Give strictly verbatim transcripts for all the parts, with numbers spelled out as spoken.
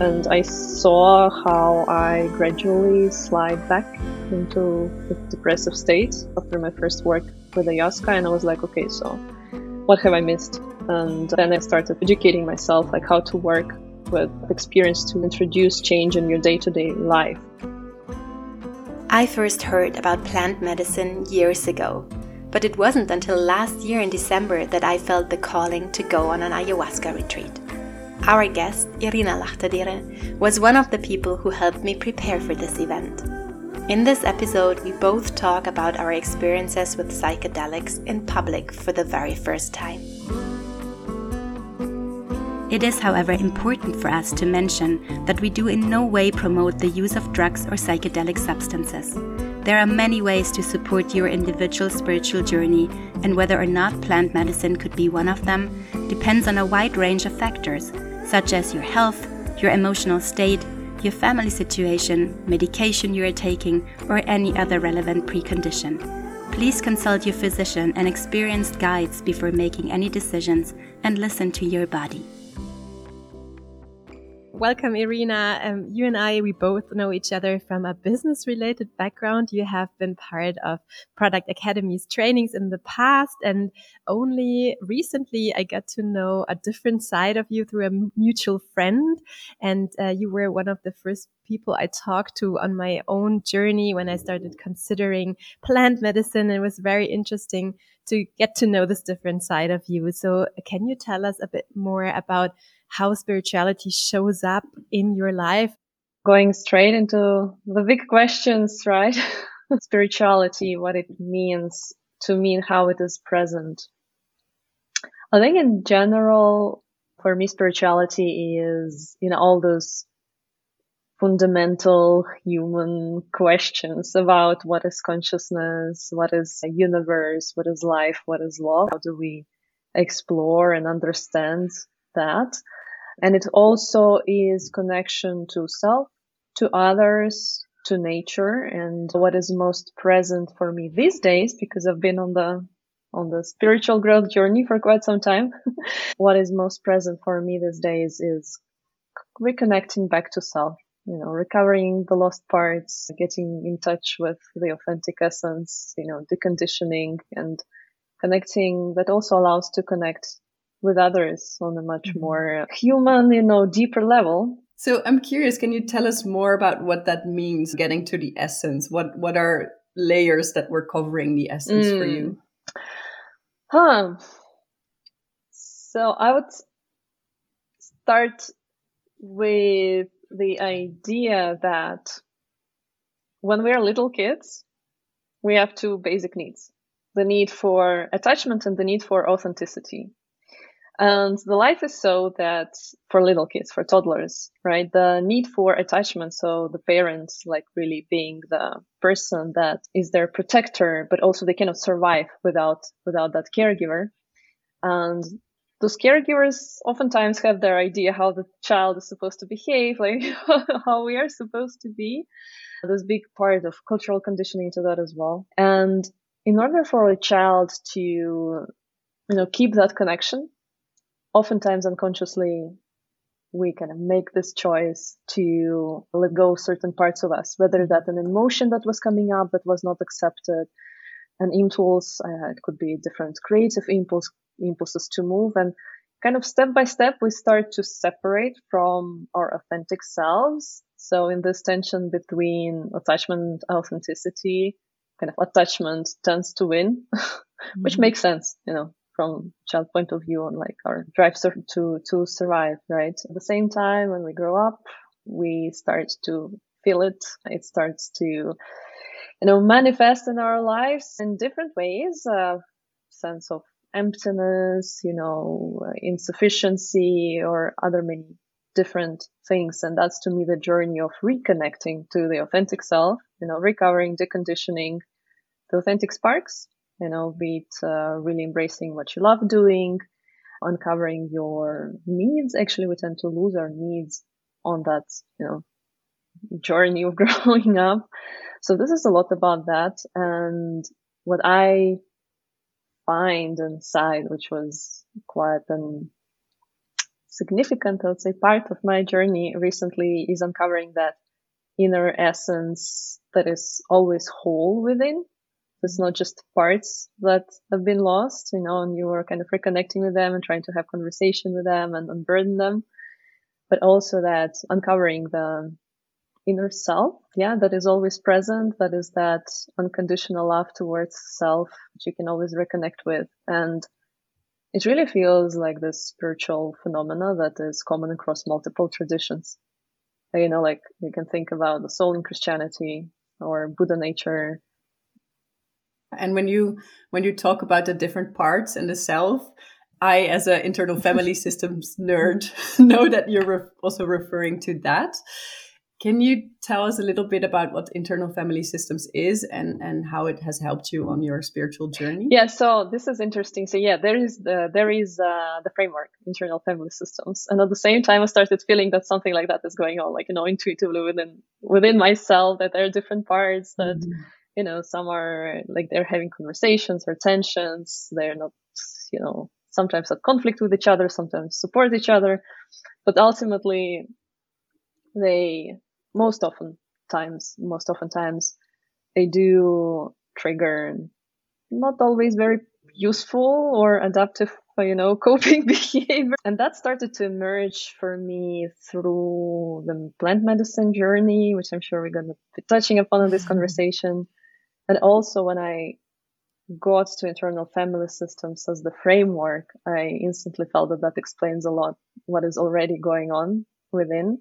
And I saw how I gradually slide back into the depressive state after my first work with ayahuasca. And I was like, okay, so what have I missed? And then I started educating myself, like how to work with experience to introduce change in your day-to-day life. I first heard about plant medicine years ago, but it wasn't until last year in December that I felt the calling to go on an ayahuasca retreat. Our guest, Irina Lachtadere, was one of the people who helped me prepare for this event. In this episode, we both talk about our experiences with psychedelics in public for the very first time. It is, however, important for us to mention that we do in no way promote the use of drugs or psychedelic substances. There are many ways to support your individual spiritual journey, and whether or not plant medicine could be one of them depends on a wide range of factors, such as your health, your emotional state, your family situation, medication you are taking, or any other relevant precondition. Please consult your physician and experienced guides before making any decisions, and listen to your body. Welcome, Irina. Um, you and I, we both know each other from a business-related background. You have been part of Product Academy's trainings in the past, and only recently I got to know a different side of you through a mutual friend. And uh, you were one of the first people I talked to on my own journey when I started considering plant medicine. It was very interesting to get to know this different side of you. So can you tell us a bit more about how spirituality shows up in your life? Going straight into the big questions, right? Spirituality, what it means to me and how it is present. I think in general, for me, spirituality is, you know, all those fundamental human questions about what is consciousness, what is a universe, what is life, what is love. How do we explore and understand that? And it also is connection to self, to others, to nature. And what is most present for me these days, because I've been on the on the spiritual growth journey for quite some time, what is most present for me these days is reconnecting back to self, you know, recovering the lost parts, getting in touch with the authentic essence, you know, deconditioning and connecting. That also allows to connect with others on a much more human, you know, deeper level. So I'm curious, can you tell us more about what that means, getting to the essence? What what are layers that were covering the essence mm. for you? Huh. So I would start with the idea that when we are little kids, we have two basic needs: the need for attachment and the need for authenticity. And the life is so that for little kids, for toddlers, right, the need for attachment, so the parents like really being the person that is their protector, but also they cannot survive without without that caregiver. And those caregivers oftentimes have their idea how the child is supposed to behave, like how we are supposed to be. There's a big part of cultural conditioning to that as well. And in order for a child to, you know, keep that connection, oftentimes unconsciously, we kind of make this choice to let go of certain parts of us, whether that's an emotion that was coming up that was not accepted, an impulse, uh, it could be different creative impulse, impulses to move. And kind of step by step, we start to separate from our authentic selves. So in this tension between attachment and authenticity, kind of attachment tends to win, which mm-hmm. makes sense, you know, from child point of view on like our drive to to survive, right? At the same time, when we grow up, we start to feel it. It starts to, you know, manifest in our lives in different ways. A sense of emptiness, you know, insufficiency, or other many different things. And that's to me the journey of reconnecting to the authentic self, you know, recovering, deconditioning the authentic sparks. You know, be it uh, really embracing what you love doing, uncovering your needs. Actually, we tend to lose our needs on that, you know, journey of growing up. So this is a lot about that. And what I find inside, which was quite an significant, I would say, part of my journey recently is uncovering that inner essence that is always whole within. It's not just parts that have been lost, you know, and you are kind of reconnecting with them and trying to have conversation with them and unburden them, but also that uncovering the inner self, yeah, that is always present, that is that unconditional love towards self, which you can always reconnect with. And it really feels like this spiritual phenomena that is common across multiple traditions. You know, like you can think about the soul in Christianity or Buddha nature. And when you when you talk about the different parts and the self, I, as an internal family systems nerd, know that you're re- also referring to that. Can you tell us a little bit about what internal family systems is and, and how it has helped you on your spiritual journey? Yeah, so this is interesting. So yeah, there is the there is uh, the framework, internal family systems, and at the same time, I started feeling that something like that is going on, like, you know, intuitively within within myself, that there are different parts that, mm-hmm. you know, some are like they're having conversations or tensions. They're not, you know, sometimes at conflict with each other, sometimes support each other, but ultimately, they most often times, most often times, they do trigger not always very useful or adaptive, you know, coping behavior. And that started to emerge for me through the plant medicine journey, which I'm sure we're going to be touching upon in this conversation. And also when I got to internal family systems as the framework, I instantly felt that that explains a lot what is already going on within.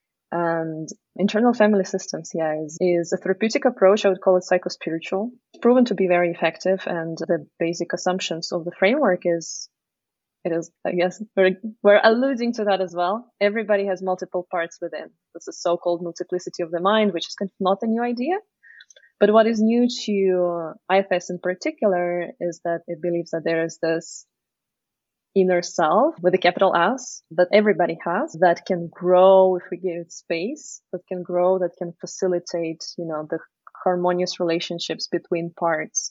And internal family systems, yeah, is, is a therapeutic approach. I would call it psychospiritual. It's proven to be very effective. And the basic assumptions of the framework is, it is, I guess, we're, we're alluding to that as well. Everybody has multiple parts within. This is so-called multiplicity of the mind, which is kind of not a new idea. But what is new to I F S in particular is that it believes that there is this inner self with a capital S that everybody has, that can grow if we give it space, that can grow, that can facilitate, you know, the harmonious relationships between parts.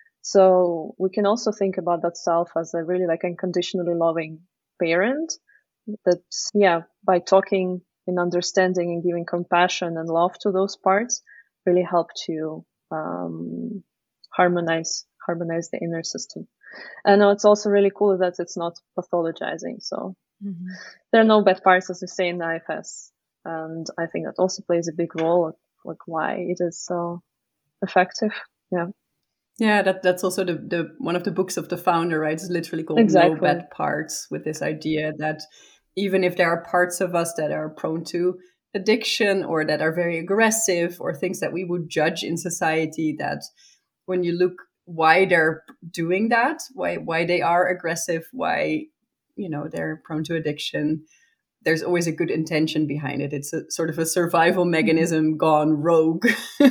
So we can also think about that self as a really like unconditionally loving parent that, yeah, by talking and understanding and giving compassion and love to those parts really help to um, harmonize harmonize the inner system. And it's also really cool that it's not pathologizing. So mm-hmm. there are no bad parts, as you say, in the I F S. And I think that also plays a big role of like why it is so effective. Yeah. Yeah, that, that's also the, the one of the books of the founder, right? It's literally called exactly. No Bad Parts, with this idea that even if there are parts of us that are prone to addiction or that are very aggressive or things that we would judge in society, that when you look why they're doing that, why why they are aggressive, why, you know, they're prone to addiction, there's always a good intention behind it. It's a sort of a survival mechanism gone rogue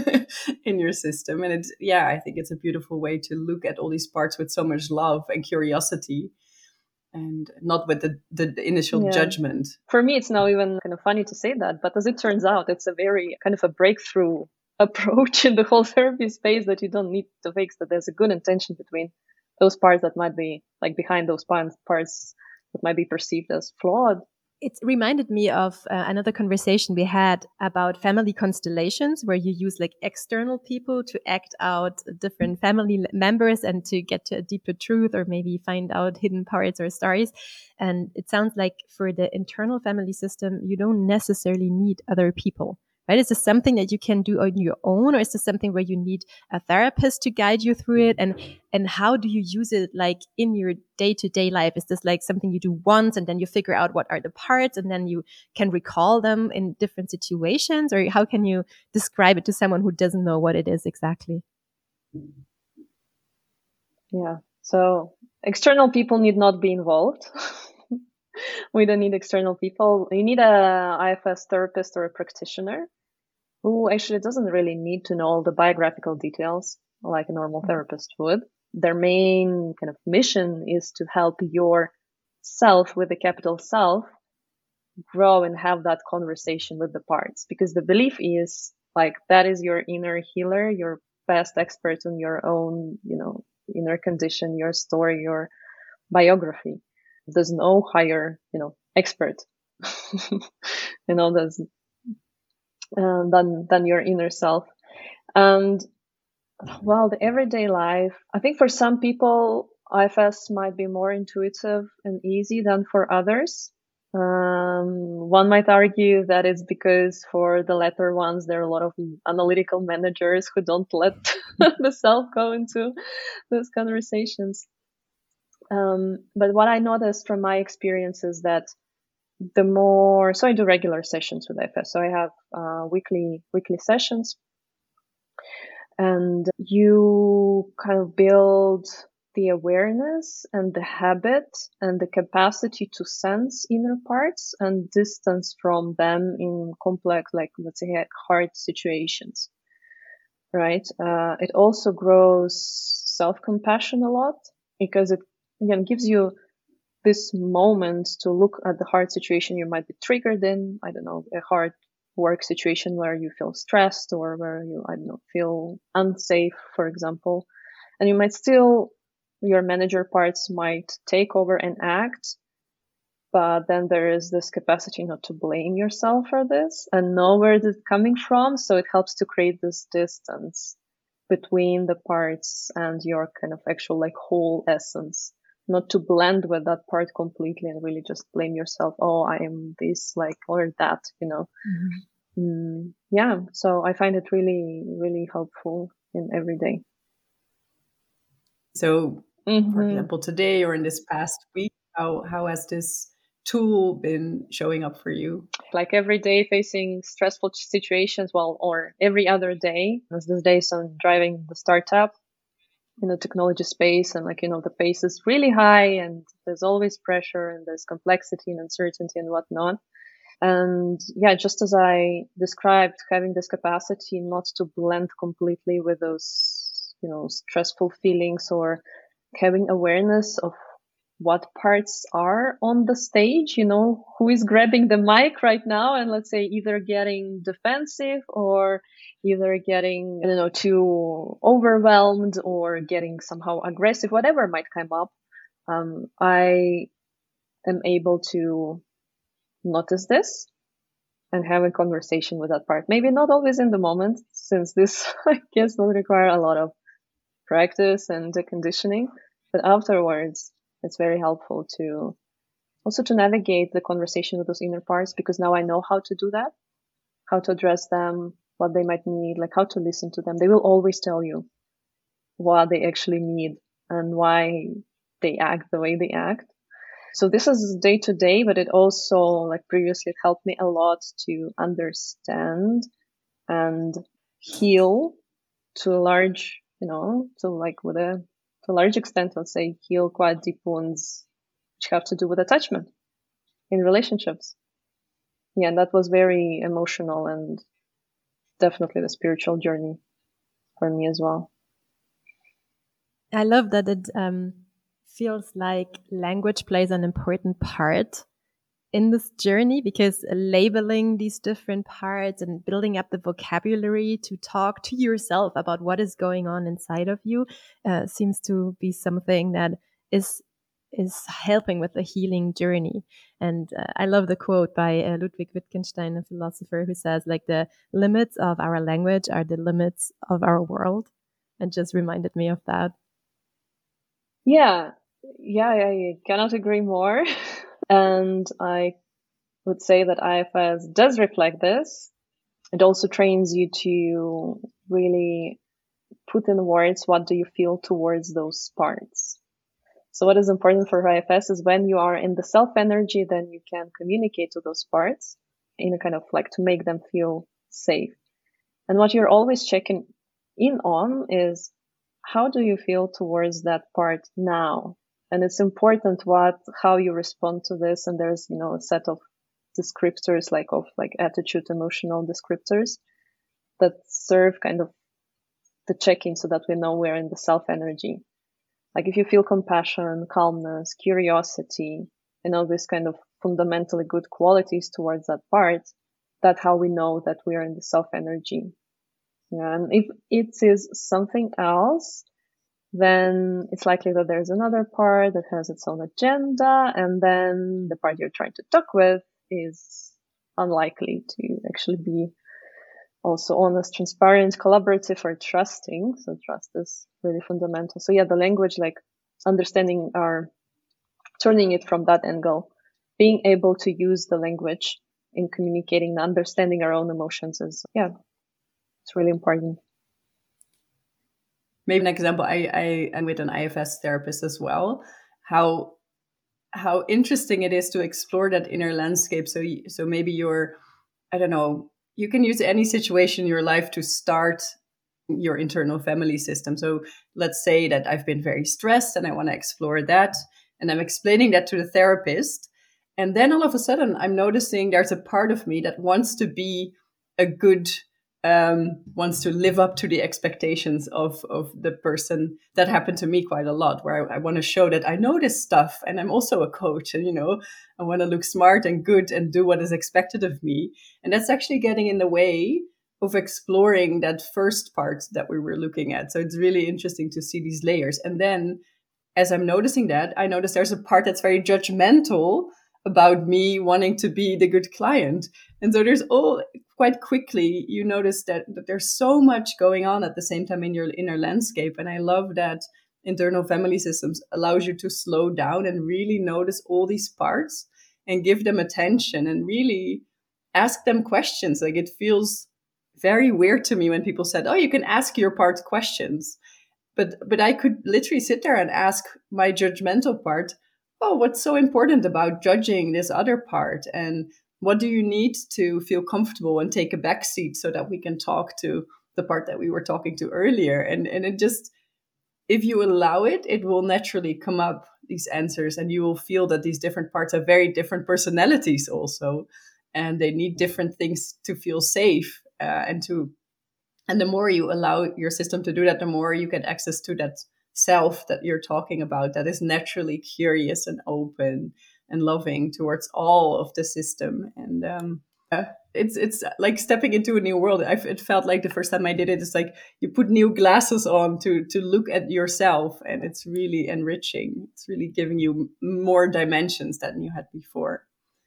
in your system. And it's, yeah, I think it's a beautiful way to look at all these parts with so much love and curiosity and not with the, the initial yeah. judgment. For me, it's now even kind of funny to say that, but as it turns out, it's a very kind of a breakthrough approach in the whole therapy space, that you don't need to fix, that there's a good intention between those parts that might be like behind those parts that might be perceived as flawed. It reminded me of uh, another conversation we had about family constellations, where you use like external people to act out different family members and to get to a deeper truth, or maybe find out hidden parts or stories. And it sounds like for the internal family system, you don't necessarily need other people. Right? Is this something that you can do on your own, or is this something where you need a therapist to guide you through it? And and how do you use it like in your day-to-day life? Is this like something you do once and then you figure out what are the parts and then you can recall them in different situations? Or how can you describe it to someone who doesn't know what it is exactly? Yeah. So external people need not be involved. We don't need external people. You need a I F S therapist or a practitioner who actually doesn't really need to know all the biographical details like a normal therapist would. Their main kind of mission is to help your self, with the capital self, grow and have that conversation with the parts. Because the belief is like that is your inner healer, your best expert on your own, you know, inner condition, your story, your biography. There's no higher, you know, expert, you know, that's, uh, than than your inner self. And well, the everyday life, I think for some people, I F S might be more intuitive and easy than for others. Um, one might argue that it's because for the latter ones, there are a lot of analytical managers who don't let the self go into those conversations. Um, but what I noticed from my experience is that the more, so I do regular sessions with I F S. So I have uh, weekly weekly sessions, and you kind of build the awareness and the habit and the capacity to sense inner parts and distance from them in complex, like let's say, hard situations, right? Uh, it also grows self-compassion a lot, because it again gives you this moment to look at the hard situation you might be triggered in. I don't know, a hard work situation where you feel stressed, or where you, I don't know, feel unsafe, for example. And you might still, your manager parts might take over and act, but then there is this capacity not to blame yourself for this and know where it's coming from. So it helps to create this distance between the parts and your kind of actual like whole essence, not to blend with that part completely and really just blame yourself. Oh, I am this, like, or that, you know. Mm-hmm. Mm, yeah. So I find it really, really helpful in every day. So, mm-hmm. for example, today or in this past week, how how has this tool been showing up for you? Like every day facing stressful situations, well, or every other day. As these days I'm driving the startup in the technology space, and like, you know, the pace is really high and there's always pressure and there's complexity and uncertainty and whatnot. And yeah, just as I described, having this capacity not to blend completely with those, you know, stressful feelings, or having awareness of what parts are on the stage, you know, who is grabbing the mic right now and let's say either getting defensive or either getting, I don't know, too overwhelmed or getting somehow aggressive, whatever might come up. Um, I am able to notice this and have a conversation with that part. Maybe not always in the moment, since this, I guess, will require a lot of practice and conditioning, but afterwards, it's very helpful to also to navigate the conversation with those inner parts, because now I know how to do that, how to address them, what they might need, like how to listen to them. They will always tell you what they actually need and why they act the way they act. So this is day to day, but it also, like previously, it helped me a lot to understand and heal to a large, you know, to like with a, to a large extent, let's say, heal quite deep wounds which have to do with attachment in relationships. Yeah, and that was very emotional and definitely the spiritual journey for me as well. I love that it um, feels like language plays an important part in this journey, because labeling these different parts and building up the vocabulary to talk to yourself about what is going on inside of you uh, seems to be something that is is helping with the healing journey. And uh, I love the quote by uh, Ludwig Wittgenstein, a philosopher, who says, like, the limits of our language are the limits of our world, and just reminded me of that. Yeah, yeah, I cannot agree more. And I would say that I F S does reflect this. It also trains you to really put in words, what do you feel towards those parts? So what is important for I F S is when you are in the self energy, then you can communicate to those parts in a kind of like to make them feel safe. And what you're always checking in on is, how do you feel towards that part now? And it's important what, how you respond to this. And there's, you know, a set of descriptors, like of like attitude, emotional descriptors that serve kind of the check-in so that we know we're in the self energy. Like if you feel compassion, calmness, curiosity, you know, this kind of fundamentally good qualities towards that part, that's how we know that we are in the self energy. Yeah, and if it is something else, then it's likely that there's another part that has its own agenda, and then the part you're trying to talk with is unlikely to actually be also honest, transparent, collaborative, or trusting. So trust is really fundamental. So yeah, the language, like understanding our, turning it from that angle, being able to use the language in communicating, understanding our own emotions is, yeah, it's really important. Maybe an example, I, I am with an I F S therapist as well, how how interesting it is to explore that inner landscape. So, so maybe you're, I don't know, you can use any situation in your life to start your internal family system. So let's say that I've been very stressed and I want to explore that. And I'm explaining that to the therapist. And then all of a sudden, I'm noticing there's a part of me that wants to be a good, um, wants to live up to the expectations of, of the person. That happened to me quite a lot, where I, I want to show that I know this stuff and I'm also a coach, and, you know, I want to look smart and good and do what is expected of me. And that's actually getting in the way of exploring that first part that we were looking at. So it's really interesting to see these layers. And then as I'm noticing that, I notice there's a part that's very judgmental about me wanting to be the good client. And so there's all, quite quickly, you notice that, that there's so much going on at the same time in your inner landscape. And I love that internal family systems allows you to slow down and really notice all these parts and give them attention and really ask them questions. Like, it feels very weird to me when people said, oh, you can ask your part questions. But but I could literally sit there and ask my judgmental part, oh, what's so important about judging this other part? And what do you need to feel comfortable and take a back seat so that we can talk to the part that we were talking to earlier? And, and it just, if you allow it, it will naturally come up, these answers, and you will feel that these different parts have very different personalities also. And they need different things to feel safe uh, and to And the more you allow your system to do that, the more you get access to that self that you're talking about, that is naturally curious and open and loving towards all of the system. And um, uh, it's it's like stepping into a new world. I've, it felt like the first time I did it, it's like you put new glasses on to to look at yourself, and it's really enriching. It's really giving you more dimensions than you had before.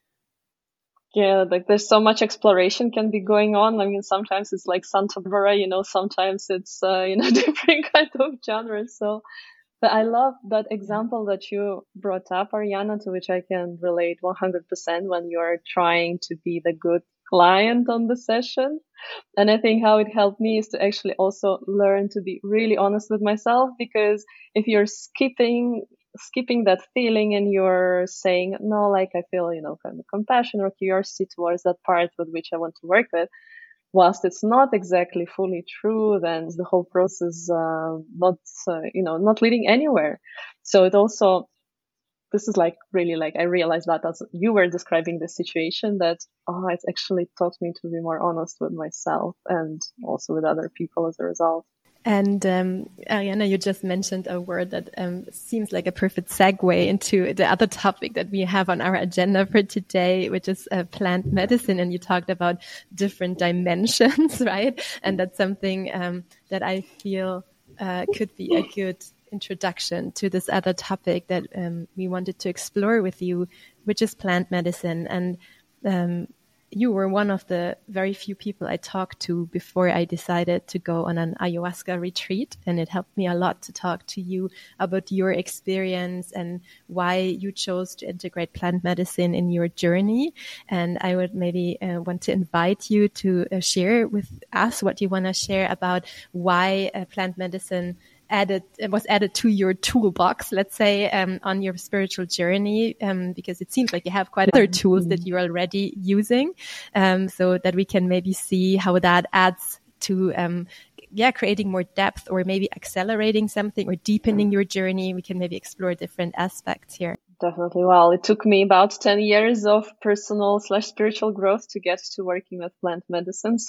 Yeah, like there's so much exploration can be going on. I mean, sometimes it's like Santa Barbara, you know, sometimes it's, uh, you know, different kind of genres. So, but I love that example that you brought up, Ariana, to which I can relate one hundred percent when you're trying to be the good client on the session. And I think how it helped me is to actually also learn to be really honest with myself, because if you're skipping skipping that feeling and you're saying, no, like I feel, you know, kind of compassion or curiosity towards that part with which I want to work with, whilst it's not exactly fully true, then the whole process, uh, not, uh, you know, not leading anywhere. So it also, this is like really like, I realized that as you were describing the situation, that, oh, it's actually taught me to be more honest with myself and also with other people as a result. And um, Ariana, you just mentioned a word that um, seems like a perfect segue into the other topic that we have on our agenda for today, which is uh, plant medicine. And you talked about different dimensions, right? And that's something um, that I feel uh, could be a good introduction to this other topic that um, we wanted to explore with you, which is plant medicine. And um, you were one of the very few people I talked to before I decided to go on an ayahuasca retreat. And it helped me a lot to talk to you about your experience and why you chose to integrate plant medicine in your journey. And I would maybe uh, want to invite you to uh, share with us what you want to share about why uh, plant medicine added it was added to your toolbox, let's say, um, on your spiritual journey, um, because it seems like you have quite other tools that you're already using, um, so that we can maybe see how that adds to, um, yeah, creating more depth or maybe accelerating something or deepening your journey. We can maybe explore different aspects here. Definitely. Well, it took me about ten years of personal slash spiritual growth to get to working with plant medicines.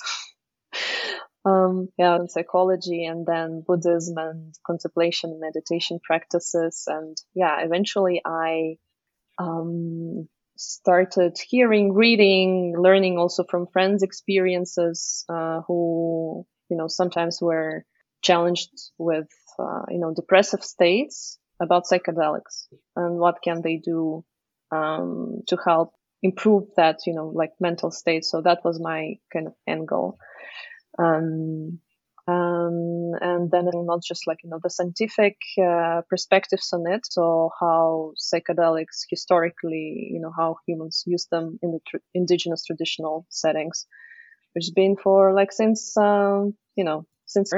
Um, yeah, psychology, and then Buddhism and contemplation and meditation practices. And yeah, eventually I um, started hearing, reading, learning also from friends' experiences uh, who, you know, sometimes were challenged with uh, you know, depressive states about psychedelics and what can they do um, to help improve that, you know, like mental state. So that was my kind of end goal. Um, um, and then not just like, you know, the scientific uh, perspectives on it. So how psychedelics historically, you know, how humans use them in the tr- indigenous traditional settings, which has been for like since, um, you know, since,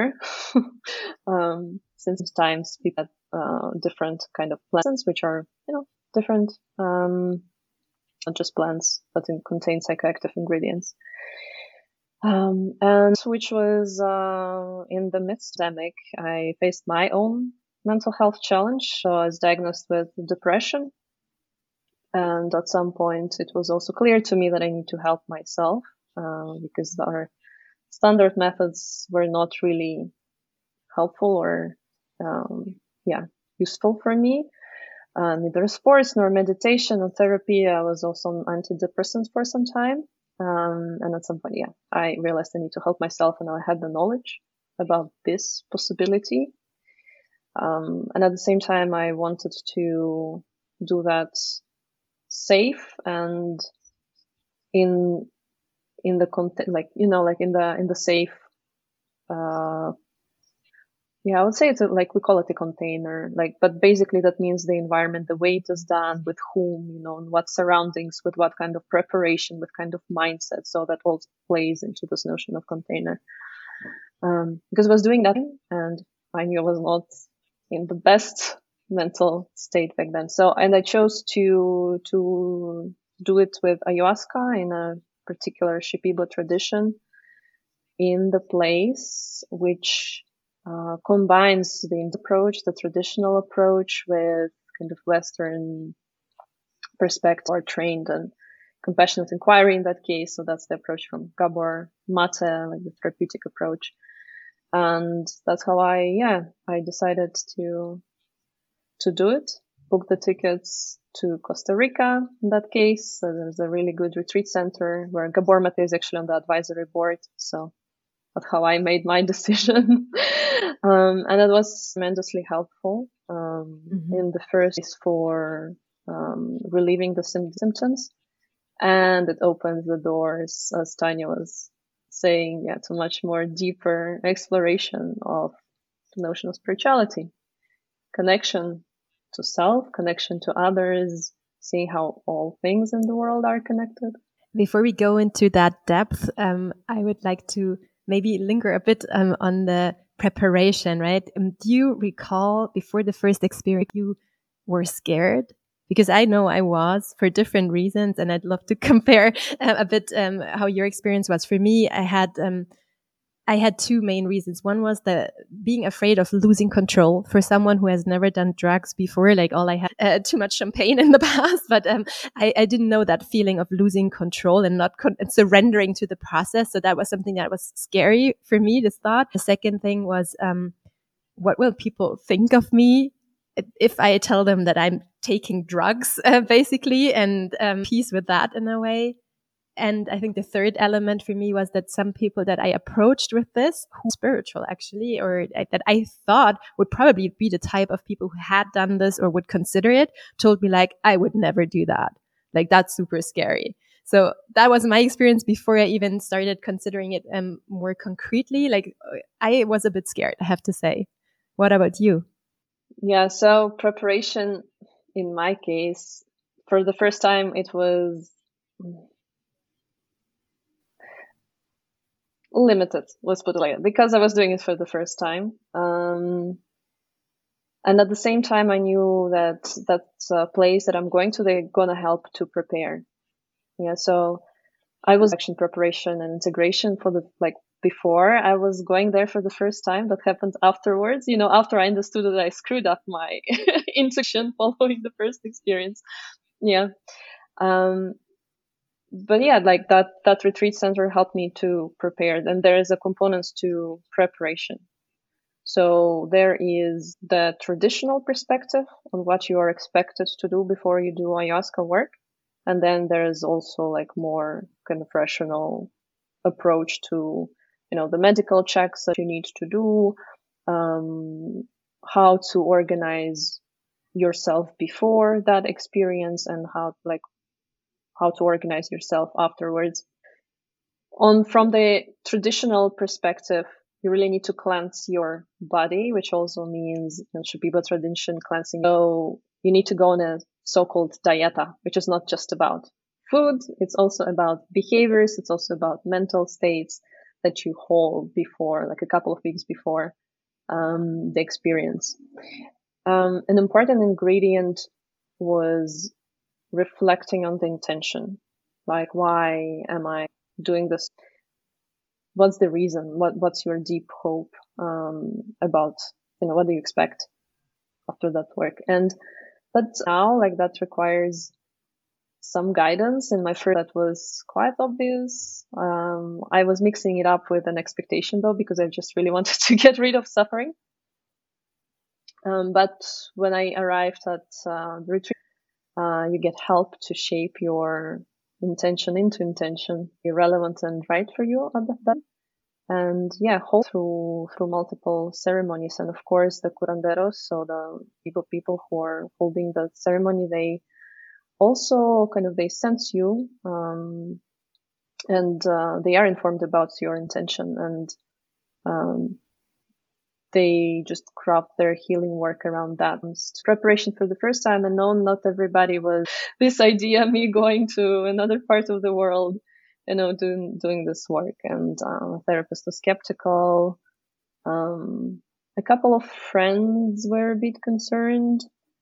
um, since times people had uh, different kind of plants, which are, you know, different, um, not just plants, but in, contain psychoactive ingredients. Um, and which was uh, in the midst of the pandemic, I faced my own mental health challenge. So I was diagnosed with depression. And at some point, it was also clear to me that I need to help myself uh, because our standard methods were not really helpful or, um, yeah, useful for me. Uh, neither sports nor meditation or therapy. I was also on antidepressants for some time. Um, and at some point, yeah, I realized I need to help myself, and I had the knowledge about this possibility. Um, and at the same time, I wanted to do that safe and in in the content, like you know, like in the in the safe. Uh, yeah, I would say it's a, like we call it a container, like, but basically that means the environment, the way it is done, with whom, you know, and what surroundings, with what kind of preparation, with kind of mindset. So that all plays into this notion of container. Um, because I was doing that and I knew I was not in the best mental state back then. So, and I chose to, to do it with ayahuasca in a particular Shipibo tradition in the place, which Uh, combines the approach, the traditional approach, with kind of Western perspective, or trained and compassionate inquiry in that case. So that's the approach from Gabor Mate, like the therapeutic approach. And that's how I, yeah, I decided to, to do it, book the tickets to Costa Rica in that case. So there's a really good retreat center where Gabor Mate is actually on the advisory board. So that's how I made my decision. um, and it was tremendously helpful um, mm-hmm. in the first place for um, relieving the sim- symptoms. And it opens the doors, as Tanya was saying, yeah, to much more deeper exploration of the notion of spirituality, connection to self, connection to others, seeing how all things in the world are connected. Before we go into that depth, um, I would like to maybe linger a bit um, on the preparation, right? Um, do you recall before the first experience you were scared? Because I know I was for different reasons, and I'd love to compare uh, a bit um, how your experience was. For me, I had um, I had two main reasons. One was the being afraid of losing control for someone who has never done drugs before. Like all I had uh, too much champagne in the past, but um, I, I didn't know that feeling of losing control and not con- and surrendering to the process. So that was something that was scary for me to start. The second thing was, um, what will people think of me if I tell them that I'm taking drugs, uh, basically, and um, peace with that in a way. And I think the third element for me was that some people that I approached with this, who spiritual actually, or that I thought would probably be the type of people who had done this or would consider it, told me like, I would never do that. Like, that's super scary. So that was my experience before I even started considering it um, more concretely. Like, I was a bit scared, I have to say. What about you? Yeah, so preparation in my case, for the first time, it was limited, let's put it like that, because I was doing it for the first time. Um, and at the same time, I knew that that's a place that I'm going to, they're going to help to prepare. Yeah, so I was action preparation and integration for the, like, before I was going there for the first time. That happened afterwards, you know, after I understood that I screwed up my integration following the first experience. Yeah. Um, but yeah, like that, that retreat center helped me to prepare. And there is a component to preparation. So there is the traditional perspective on what you are expected to do before you do ayahuasca work. And then there is also like more kind of rational approach to, you know, the medical checks that you need to do, um, how to organize yourself before that experience and how like how to organize yourself afterwards. On from the traditional perspective, you really need to cleanse your body, which also means in Shipibo tradition cleansing. So you need to go on a so-called dieta, which is not just about food. It's also about behaviors. It's also about mental states that you hold before, like a couple of weeks before um, the experience. Um, an important ingredient was reflecting on the intention. Like, why am I doing this? What's the reason? What What's your deep hope um, about, you know, what do you expect after that work? And but now, like, that requires some guidance. In my first, that was quite obvious. Um, I was mixing it up with an expectation, though, because I just really wanted to get rid of suffering. Um, but when I arrived at uh, the retreat, uh, you get help to shape your intention into intention, be relevant and right for you at that time. And yeah, hold through through multiple ceremonies. And of course, the curanderos, so the people people who are holding the ceremony, they also kind of they sense you, um, and uh, they are informed about your intention, and um, they just craft their healing work around that. Preparation for the first time, and no, not everybody was this idea, me going to another part of the world, you know, doing doing this work. And um, a therapist was skeptical. Um, a couple of friends were a bit concerned.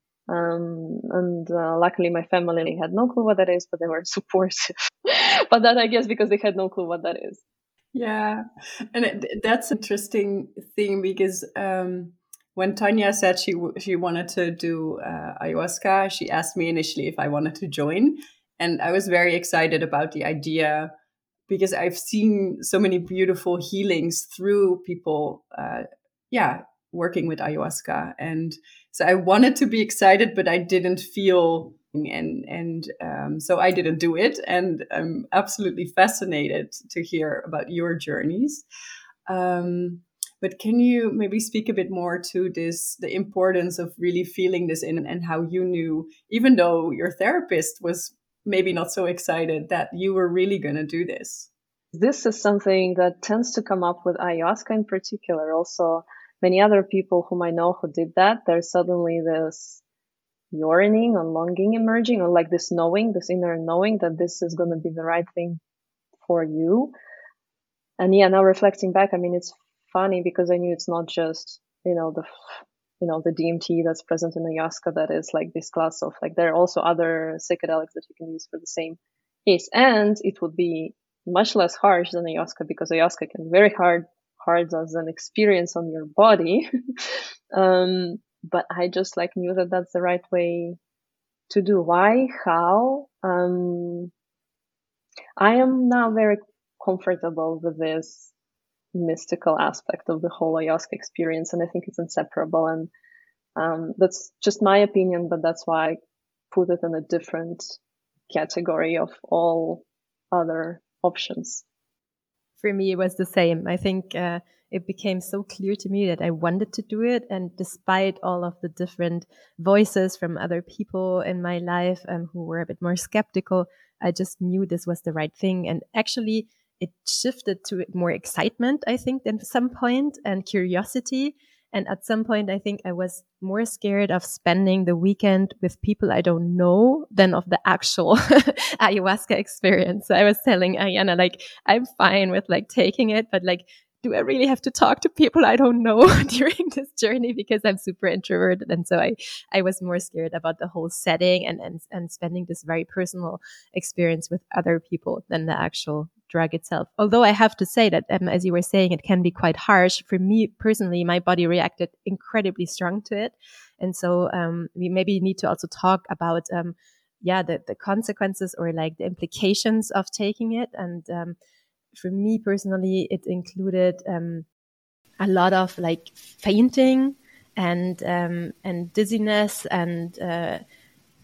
Um, and uh, luckily my family had no clue what that is, but they were supportive. But that, I guess, because they had no clue what that is. Yeah, and it, that's an interesting thing, because um, when Tanya said she she wanted to do uh, ayahuasca, she asked me initially if I wanted to join, and I was very excited about the idea, because I've seen so many beautiful healings through people, uh, yeah, working with ayahuasca, and so I wanted to be excited, but I didn't feel. And and um, so I didn't do it, and I'm absolutely fascinated to hear about your journeys. Um, but can you maybe speak a bit more to this, the importance of really feeling this in, and how you knew, even though your therapist was maybe not so excited, that you were really going to do this? This is something that tends to come up with ayahuasca in particular. Also, many other people whom I know who did that, there's suddenly this yearning or longing emerging, or like this knowing, this inner knowing that this is going to be the right thing for you. And yeah, now reflecting back, I mean, it's funny because I knew it's not just, you know, the, you know, the D M T that's present in ayahuasca that is like this class of, like, there are also other psychedelics that you can use for the same case. And it would be much less harsh than ayahuasca, because ayahuasca can be very hard, hard as an experience on your body. um, But I just like knew that that's the right way to do. Why? How? Um, I am now very comfortable with this mystical aspect of the whole ayahuasca experience, and I think it's inseparable. And um, that's just my opinion, but that's why I put it in a different category of all other options. For me, it was the same. I think uh, it became so clear to me that I wanted to do it. And despite all of the different voices from other people in my life um, who were a bit more skeptical, I just knew this was the right thing. And actually, it shifted to more excitement, I think, at some point, and curiosity. And at some point, I think I was more scared of spending the weekend with people I don't know than of the actual ayahuasca experience. So I was telling Ayana, like, I'm fine with like taking it, but like, do I really have to talk to people I don't know during this journey? Because I'm super introverted. And so I, I was more scared about the whole setting and, and, and spending this very personal experience with other people than the actual drug itself. Although I have to say that, um, as you were saying, it can be quite harsh. For me personally, my body reacted incredibly strong to it. And so um, we maybe need to also talk about, um, yeah, the, the consequences or like the implications of taking it. And um, for me personally, it included um, a lot of like fainting and um, and dizziness and uh,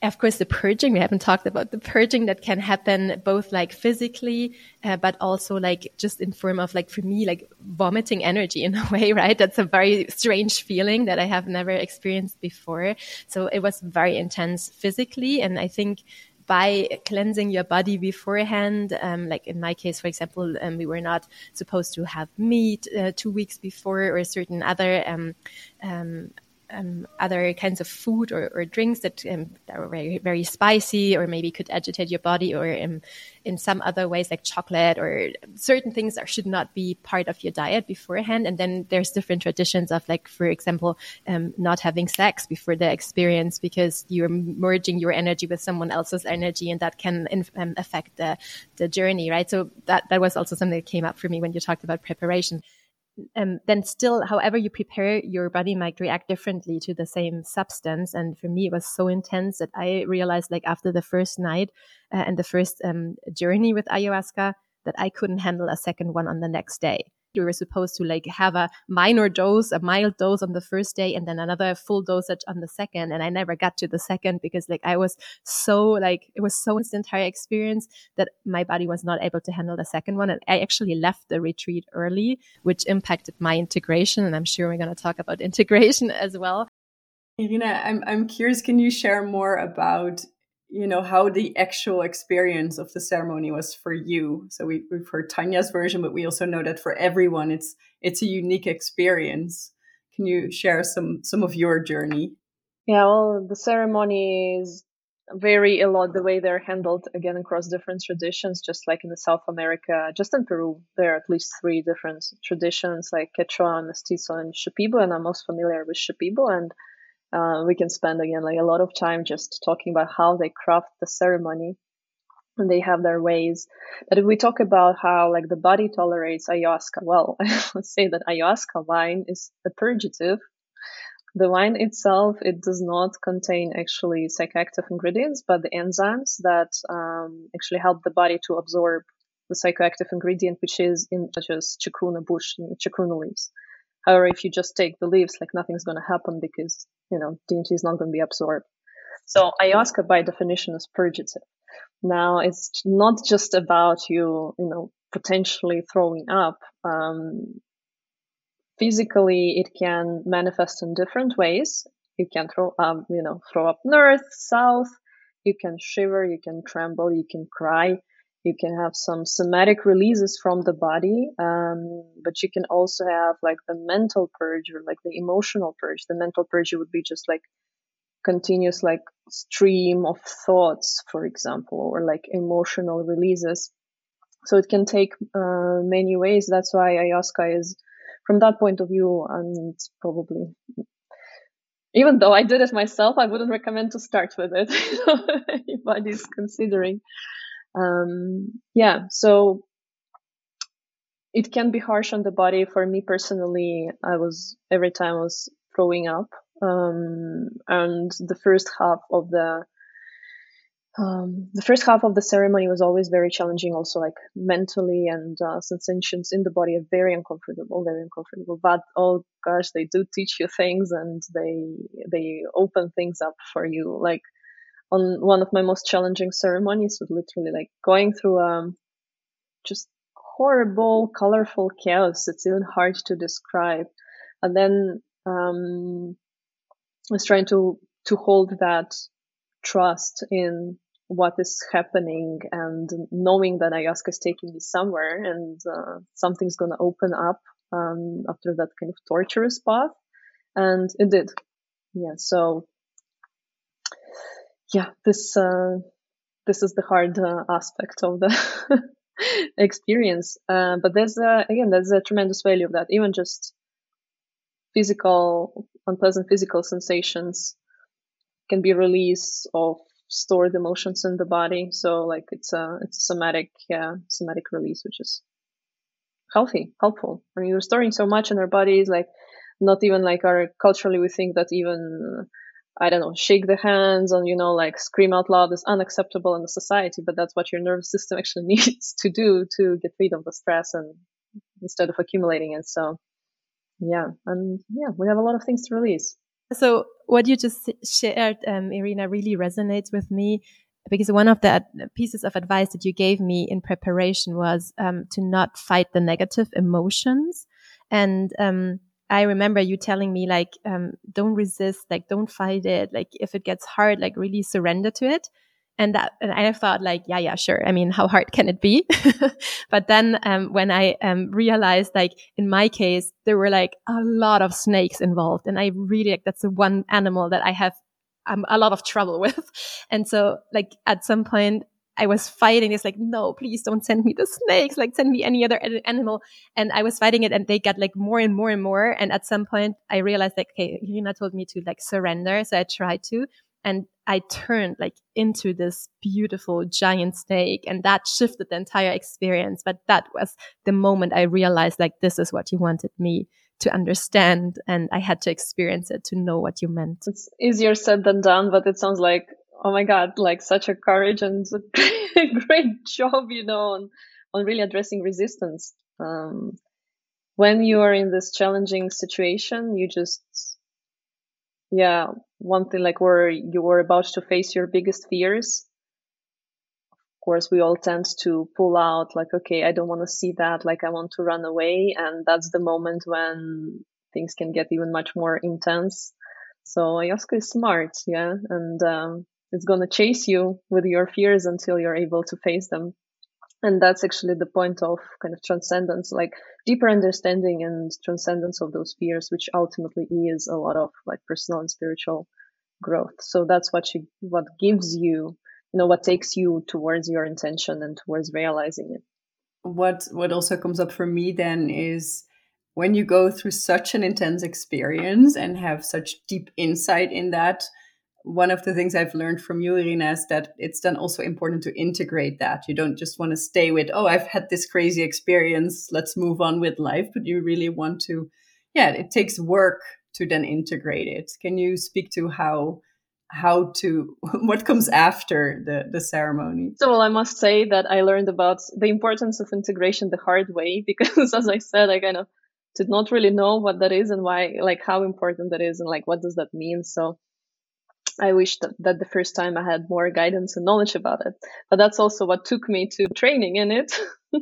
of course, the purging, we haven't talked about the purging that can happen both like physically, uh, but also like just in form of like, for me, like vomiting energy in a way, right? That's a very strange feeling that I have never experienced before. So it was very intense physically. And I think by cleansing your body beforehand, um, like in my case, for example, um, we were not supposed to have meat uh, two weeks before, or certain other um, um, um, other kinds of food or, or drinks that, um, that were very, very spicy, or maybe could agitate your body, or um, in some other ways like chocolate, or certain things that should not be part of your diet beforehand. And then there's different traditions of, like, for example, um, not having sex before the experience, because you're merging your energy with someone else's energy, and that can inf- um, affect the, the journey, right? So that, that was also something that came up for me when you talked about preparation. Um, then still, however you prepare, your body might react differently to the same substance. And for me, it was so intense that I realized, like, after the first night uh, and the first um, journey with ayahuasca, that I couldn't handle a second one on the next day. We were supposed to like have a minor dose, a mild dose on the first day, and then another full dosage on the second. And I never got to the second because like I was so like, it was so the entire experience that my body was not able to handle the second one. And I actually left the retreat early, which impacted my integration. And I'm sure we're going to talk about integration as well. Irina, I'm I'm curious, can you share more about, you know, how the actual experience of the ceremony was for you? So we, we've heard Tanya's version, but we also know that for everyone, it's it's a unique experience. Can you share some some of your journey? Yeah, well, the ceremonies vary a lot the way they're handled, again, across different traditions, just like in the South America. Just in Peru, there are at least three different traditions, like Quechua, Mestizo, and Shipibo, and I'm most familiar with Shipibo. And uh, we can spend, again, like a lot of time just talking about how they craft the ceremony, and they have their ways. But if we talk about how like the body tolerates ayahuasca, well, let's say that ayahuasca wine is a purgative. The wine itself, it does not contain actually psychoactive ingredients, but the enzymes that um, actually help the body to absorb the psychoactive ingredient, which is in such as chacruna bush and chacruna leaves. However, if you just take the leaves, like nothing's going to happen because, you know, D M T is not going to be absorbed. So ayahuasca by definition is purgative. Now it's not just about you, you know, potentially throwing up. Um, Physically, it can manifest in different ways. You can throw, um, you know, throw up north, south. You can shiver, you can tremble, you can cry. You can have some somatic releases from the body, um, but you can also have like the mental purge or like the emotional purge. The mental purge would be just like continuous like stream of thoughts, for example, or like emotional releases. So it can take uh, many ways. That's why ayahuasca is, from that point of view, and it's probably, even though I did it myself, I wouldn't recommend to start with it. Anybody's considering. Um, yeah, so it can be harsh on the body. For me personally, I was, every time I was throwing up. Um, and the first half of the Um, the first half of the ceremony was always very challenging, also like mentally, and uh, sensations in the body are very uncomfortable, very uncomfortable. But oh gosh, they do teach you things, and they they open things up for you. Like on one of my most challenging ceremonies was literally like going through um just horrible, colorful chaos. It's even hard to describe. And then um, I was trying to to hold that trust in what is happening, and knowing that ayahuasca is taking me somewhere, and uh, something's going to open up um, after that kind of torturous path. And it did. Yeah. So yeah, this, uh, this is the hard uh, aspect of the experience. Uh, but there's a, again, there's a tremendous value of that. Even just physical, unpleasant physical sensations can be release of stored emotions in the body. So like it's a it's a somatic yeah somatic release, which is healthy, helpful. I mean, we're storing so much in our bodies. Like not even like our culturally we think that even I don't know, shake the hands and, you know, like scream out loud is unacceptable in the society, but that's what your nervous system actually needs to do to get rid of the stress and instead of accumulating it. So yeah, and yeah, we have a lot of things to release. So what you just shared, um, Irina, really resonates with me, because one of the pieces of advice that you gave me in preparation was um, to not fight the negative emotions. And um, I remember you telling me, like, um, don't resist, like, don't fight it. Like, if it gets hard, like, really surrender to it. And that, and I thought, like, yeah, yeah, sure. I mean, how hard can it be? But then um, when I um, realized, like, in my case, there were like a lot of snakes involved. And I really, like, that's the one animal that I have um, a lot of trouble with. And so, like, at some point, I was fighting. It's like, no, please don't send me the snakes. Like, send me any other animal. And I was fighting it, and they got like more and more and more. And at some point, I realized, like, okay, Irina told me to like surrender. So I tried to. And I turned like into this beautiful giant snake, and that shifted the entire experience. But that was the moment I realized, like, this is what you wanted me to understand, and I had to experience it to know what you meant. It's easier said than done, but it sounds like, oh my God, like such a courage and a great job, you know, on, on really addressing resistance. Um, when you are in this challenging situation, you just, yeah, one thing, like, where you were about to face your biggest fears. Of course, we all tend to pull out, like, okay, I don't want to see that, like, I want to run away. And that's the moment when things can get even much more intense. So ayahuasca is smart, yeah, and um, it's going to chase you with your fears until you're able to face them. And that's actually the point of kind of transcendence, like deeper understanding and transcendence of those fears, which ultimately is a lot of like personal and spiritual growth. So that's what you, what gives you, you know, what takes you towards your intention and towards realizing it. What what also comes up for me then is when you go through such an intense experience and have such deep insight in that, one of the things I've learned from you, Irina, is that it's then also important to integrate that. You don't just want to stay with, oh, I've had this crazy experience, let's move on with life. But you really want to, yeah, it takes work to then integrate it. Can you speak to how, how to, what comes after the, the ceremony? So, well, I must say that I learned about the importance of integration the hard way, because as I said, I kind of did not really know what that is and why, like how important that is and like what does that mean. So I wish that, that the first time I had more guidance and knowledge about it, but that's also what took me to training in it.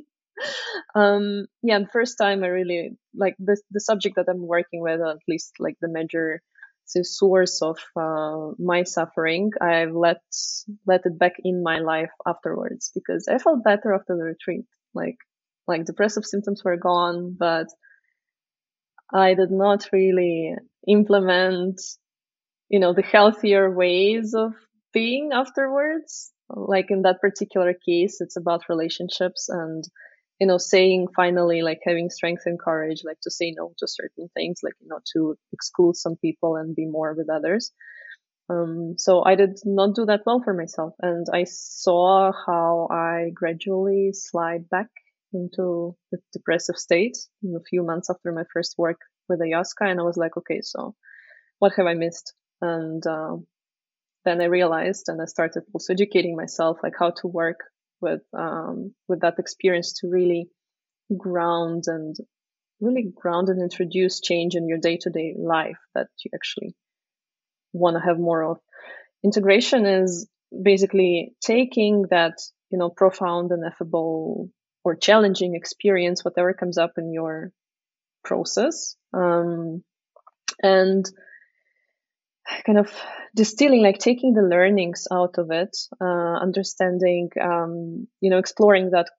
um, yeah, the first time I really like the the subject that I'm working with, at least like the major source of uh, my suffering. I've let let it back in my life afterwards because I felt better after the retreat. Like like depressive symptoms were gone, but I did not really implement, you know, the healthier ways of being afterwards. Like in that particular case, it's about relationships and, you know, saying finally, like having strength and courage, like to say no to certain things, like, you know, to exclude some people and be more with others. Um, so I did not do that well for myself. And I saw how I gradually slide back into the depressive state in a few months after my first work with ayahuasca. And I was like, okay, so what have I missed? And uh, then I realized, and I started also educating myself, like how to work with um, with that experience to really ground and really ground and introduce change in your day to day life that you actually want to have more of. Integration is basically taking that, you know, profound, ineffable, or challenging experience, whatever comes up in your process, um, and kind of distilling, like taking the learnings out of it, uh, understanding, um, you know, exploring that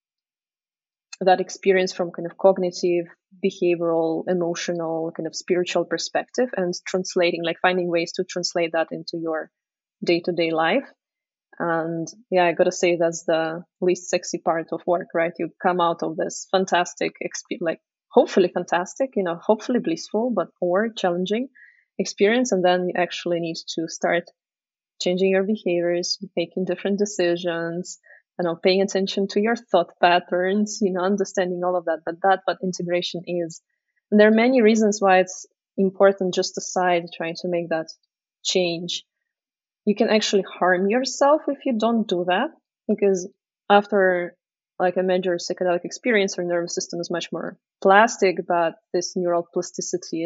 that experience from kind of cognitive, behavioral, emotional, kind of spiritual perspective, and translating, like finding ways to translate that into your day-to-day life. And yeah, I gotta say that's the least sexy part of work, right? You come out of this fantastic experience, like hopefully fantastic, you know, hopefully blissful, but or challenging experience, and then you actually need to start changing your behaviors, making different decisions, you know, paying attention to your thought patterns, you know, understanding all of that. But that's what integration is. And there are many reasons why it's important, just aside trying to make that change. You can actually harm yourself if you don't do that, because after like a major psychedelic experience, our nervous system is much more plastic, but this neural plasticity is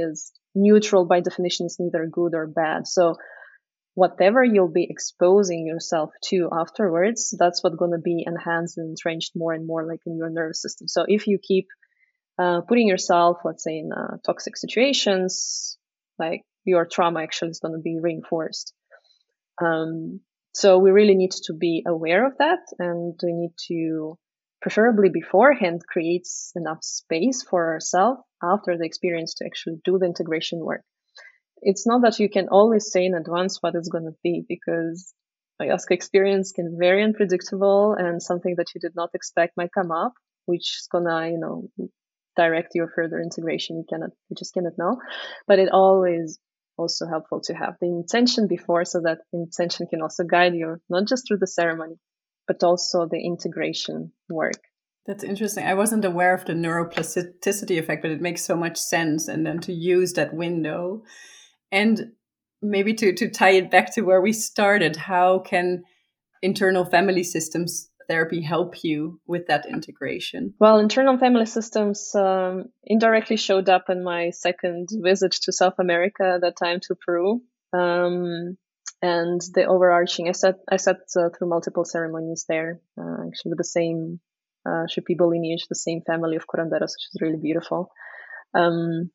neutral by definition is neither good or bad. So whatever you'll be exposing yourself to afterwards, that's what's going to be enhanced and entrenched more and more like in your nervous system. So if you keep uh, putting yourself, let's say, in uh, toxic situations, like your trauma actually is going to be reinforced. Um, so we really need to be aware of that, and we need to preferably beforehand create enough space for ourselves after the experience to actually do the integration work. It's not that you can always say in advance what it's going to be, because ayahuasca experience can be very unpredictable, and something that you did not expect might come up, which is gonna, you know, direct your further integration. You cannot, you just cannot know. But it always also helpful to have the intention before, so that intention can also guide you, not just through the ceremony, but also the integration work. That's interesting. I wasn't aware of the neuroplasticity effect, but it makes so much sense. And then to use that window, and maybe to, to tie it back to where we started, how can internal family systems therapy help you with that integration? Well, internal family systems um, indirectly showed up in my second visit to South America, at that time to Peru. Um, and the overarching, I sat, I sat uh, through multiple ceremonies there, uh, actually with the same uh, Shipibo lineage, the same family of curanderos, which is really beautiful. Um,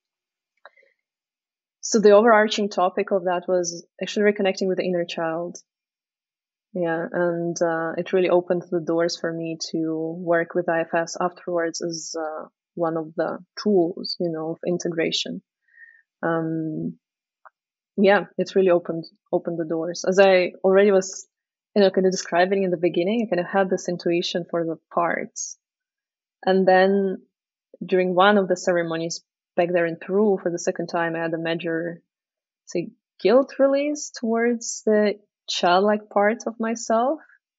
so the overarching topic of that was actually reconnecting with the inner child. Yeah, and uh, it really opened the doors for me to work with I F S afterwards as uh, one of the tools, you know, of integration. Um, yeah, it really opened opened the doors. As I already was, you know, kind of describing in the beginning, I kind of had this intuition for the parts, and then during one of the ceremonies back there in Peru for the second time, I had a major, say, guilt release towards the childlike part of myself.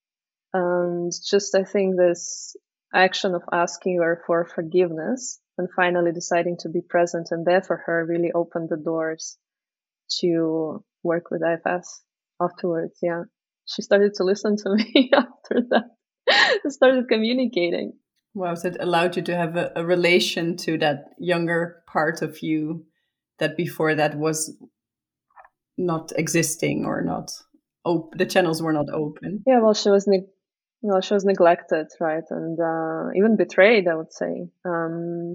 And just, I think this action of asking her for forgiveness and finally deciding to be present and there for her really opened the doors to work with I F S afterwards. Yeah. She started to listen to me after that. Started communicating. Wow, so it allowed you to have a, a relation to that younger part of you that before that was not existing or not op- the channels were not open. Yeah, well, she was ne- well, she was neglected, right, and uh, even betrayed, I would say. Um,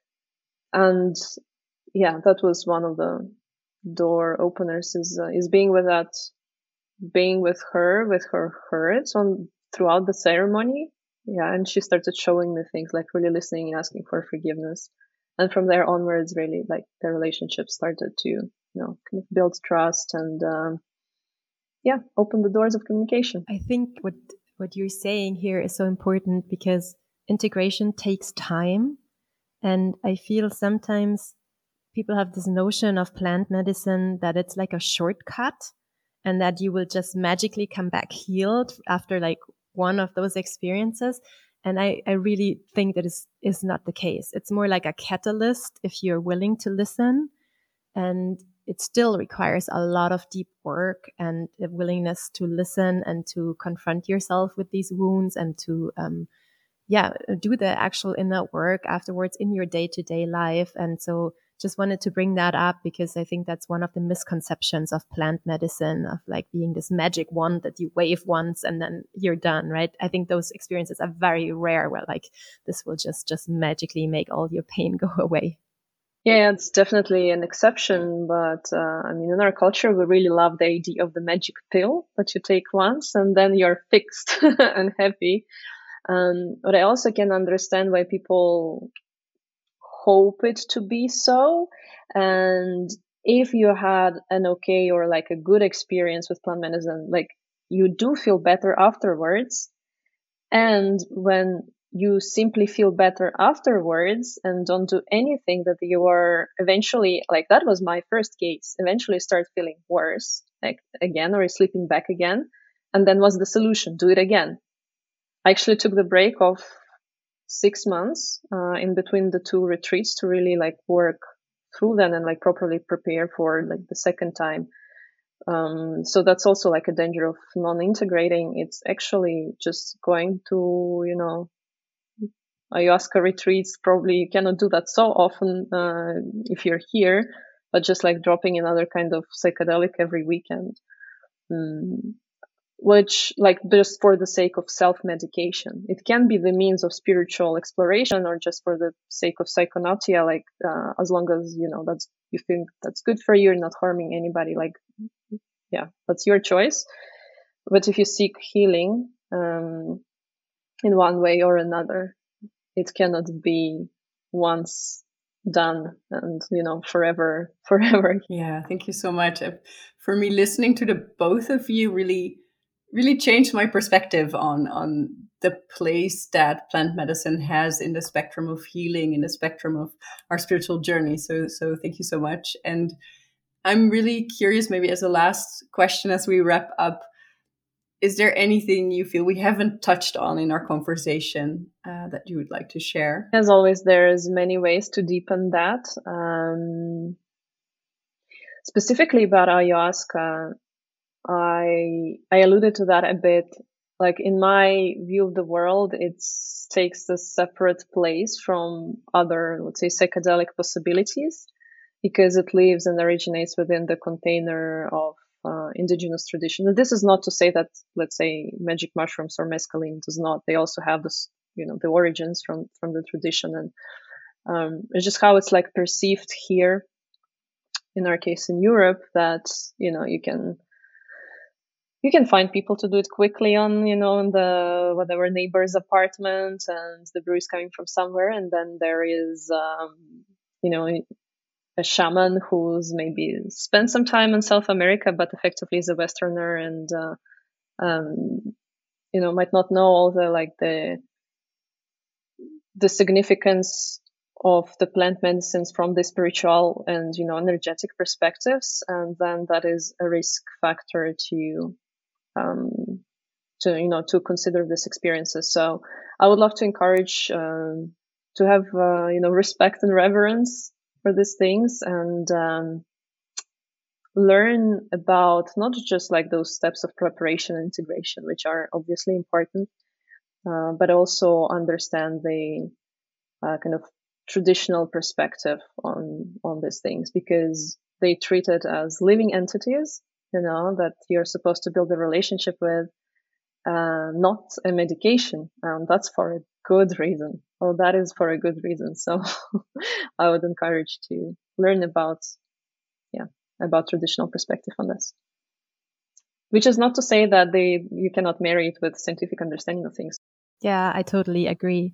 and yeah, that was one of the door openers. Is uh, is being with that, being with her, with her hurts on throughout the ceremony. Yeah, and she started showing me things, like really listening and asking for forgiveness. And from there onwards, really, like the relationship started to, you know, kind of build trust and, um, yeah, open the doors of communication. I think what what you're saying here is so important, because integration takes time. And I feel sometimes people have this notion of plant medicine that it's like a shortcut and that you will just magically come back healed after like one of those experiences. And I, I really think that is, is not the case. It's more like a catalyst if you're willing to listen. And it still requires a lot of deep work and a willingness to listen and to confront yourself with these wounds and to, um, yeah, do the actual inner work afterwards in your day-to-day life. And so just wanted to bring that up, because I think that's one of the misconceptions of plant medicine, of like being this magic wand that you wave once and then you're done, right? I think those experiences are very rare, where like this will just just magically make all your pain go away. Yeah, it's definitely an exception, but uh, I mean, in our culture, we really love the idea of the magic pill that you take once and then you're fixed and happy. Um, but I also can understand why people hope it to be so. And if you had an okay or like a good experience with plant medicine, like you do feel better afterwards. And when you simply feel better afterwards and don't do anything, that you are eventually, like that was my first case, eventually start feeling worse, like again, or sleeping back again. And then what's the solution? Do it again. I actually took the break of six months uh, in between the two retreats to really like work through them and like properly prepare for like the second time. Um, so that's also like a danger of non-integrating. It's actually just going to, you know, ayahuasca retreats, probably you cannot do that so often uh, if you're here, but just like dropping another kind of psychedelic every weekend, mm, which like just for the sake of self-medication. It can be the means of spiritual exploration or just for the sake of psychonautia, like uh, as long as, you know, that's you think that's good for you, you're not harming anybody, like, yeah, that's your choice. But if you seek healing um, in one way or another, it cannot be once done and, you know, forever, forever. Yeah, thank you so much. For me, listening to the both of you really, really changed my perspective on, on the place that plant medicine has in the spectrum of healing, in the spectrum of our spiritual journey. So, so thank you so much. And I'm really curious, maybe as a last question as we wrap up, is there anything you feel we haven't touched on in our conversation uh, that you would like to share? As always, there's many ways to deepen that. Um, specifically about ayahuasca, I I alluded to that a bit. Like in my view of the world, it takes a separate place from other, let's say, psychedelic possibilities, because it lives and originates within the container of uh, indigenous tradition. And this is not to say that, let's say, magic mushrooms or mescaline does not. They also have this, you know, the origins from from the tradition, and um, it's just how it's like perceived here. In our case, in Europe, that, you know, you can you can find people to do it quickly on, you know, in the whatever neighbor's apartment, and the brew is coming from somewhere, and then there is, um, you know, a shaman who's maybe spent some time in South America, but effectively is a Westerner, and uh, um, you know, might not know all the like the the significance of the plant medicines from the spiritual and, you know, energetic perspectives, and then that is a risk factor to um, to you know to consider these experiences. So I would love to encourage um, to have uh, you know respect and reverence for these things, and um, learn about not just like those steps of preparation and integration, which are obviously important, uh, but also understand the uh, kind of traditional perspective on on these things, because they treat it as living entities, you know, that you're supposed to build a relationship with, uh, not a medication. And that's for a good reason. Well, that is for a good reason. So I would encourage to learn about, yeah, about traditional perspective on this. Which is not to say that they you cannot marry it with scientific understanding of things. Yeah, I totally agree.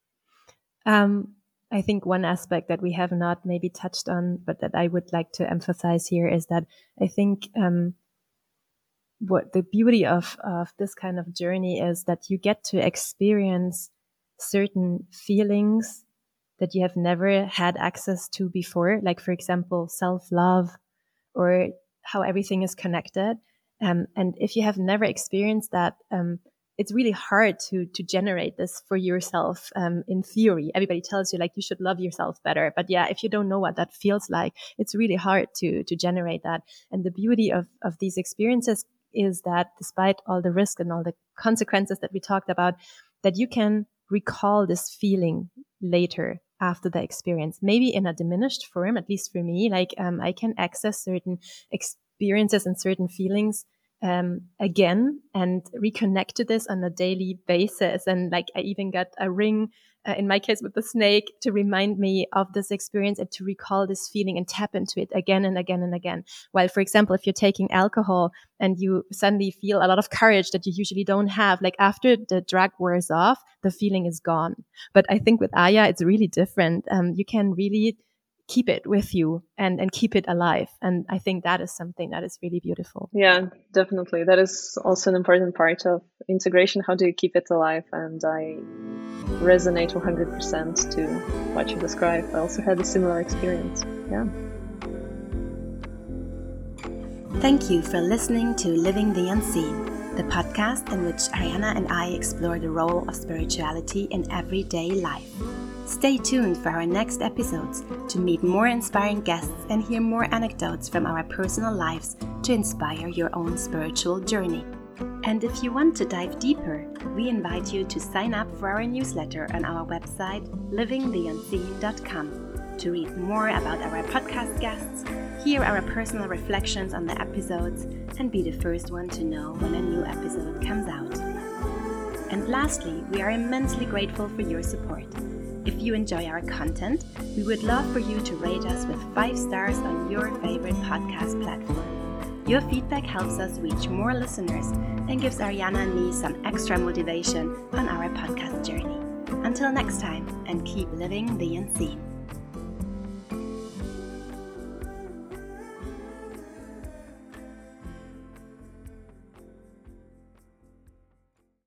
Um, I think one aspect that we have not maybe touched on, but that I would like to emphasize here, is that I think um, what the beauty of, of this kind of journey is that you get to experience certain feelings that you have never had access to before, like, for example, self-love, or how everything is connected. Um, and if you have never experienced that, um, it's really hard to to generate this for yourself. Um, in theory, everybody tells you like you should love yourself better, but yeah, if you don't know what that feels like, it's really hard to to generate that. And the beauty of of these experiences is that despite all the risk and all the consequences that we talked about, that you can recall this feeling later after the experience, maybe in a diminished form. At least for me, like um, I can access certain experiences and certain feelings um, again and reconnect to this on a daily basis. And like I even got a ring, uh, in my case with the snake, to remind me of this experience and to recall this feeling and tap into it again and again and again. While, for example, if you're taking alcohol and you suddenly feel a lot of courage that you usually don't have, like after the drug wears off, the feeling is gone. But I think with Aya, it's really different. Um, you can really keep it with you and, and keep it alive. And I think that is something that is really beautiful. Yeah, definitely. That is also an important part of integration. How do you keep it alive? And I resonate one hundred percent to what you described. I also had a similar experience. Yeah. Thank you for listening to Living the Unseen, the podcast in which Ariana and I explore the role of spirituality in everyday life. Stay tuned for our next episodes to meet more inspiring guests and hear more anecdotes from our personal lives to inspire your own spiritual journey. And if you want to dive deeper, we invite you to sign up for our newsletter on our website living the unseen dot com to read more about our podcast guests, hear our personal reflections on the episodes, and be the first one to know when a new episode comes out. And lastly, we are immensely grateful for your support. If you enjoy our content, we would love for you to rate us with five stars on your favorite podcast platform. Your feedback helps us reach more listeners and gives Ariana and me some extra motivation on our podcast journey. Until next time, and keep living the unseen.